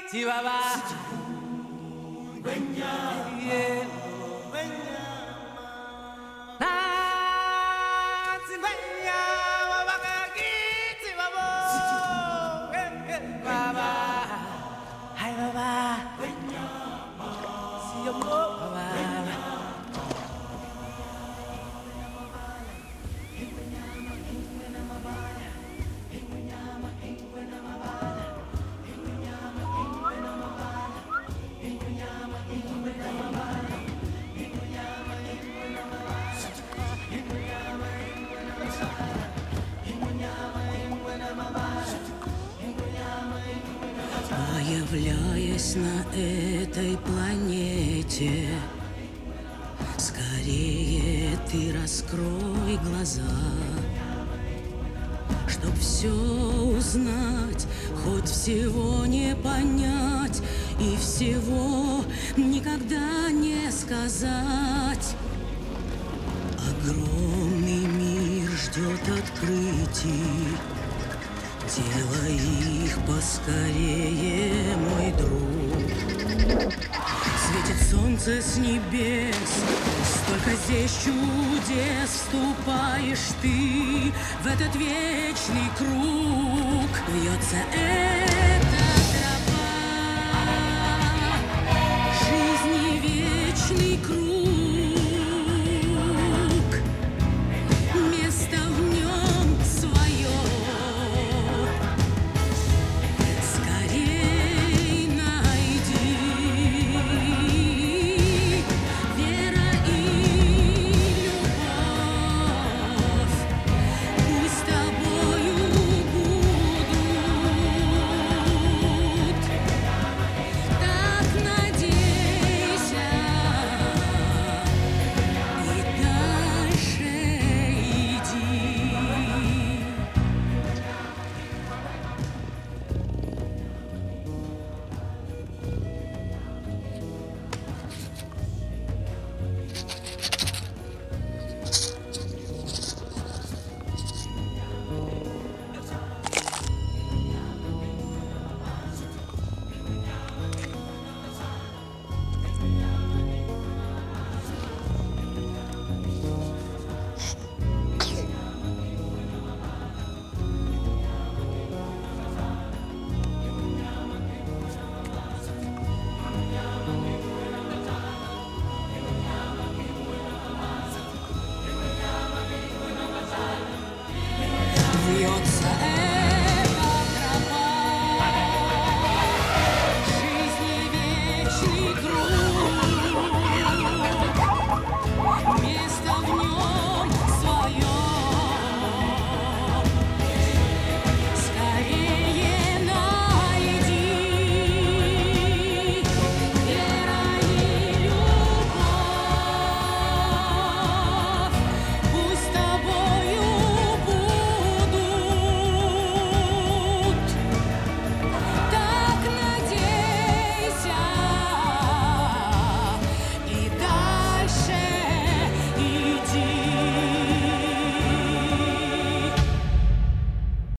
Chihuahua. Yeah. Появляясь на этой планете, скорее ты раскрой глаза, чтоб все узнать, хоть всего не понять и всего никогда не сказать. Огромный мир ждет открытий, делай их поскорее, мой друг. Светит солнце с небес, столько здесь чудес. Вступаешь ты в этот вечный круг. Вьется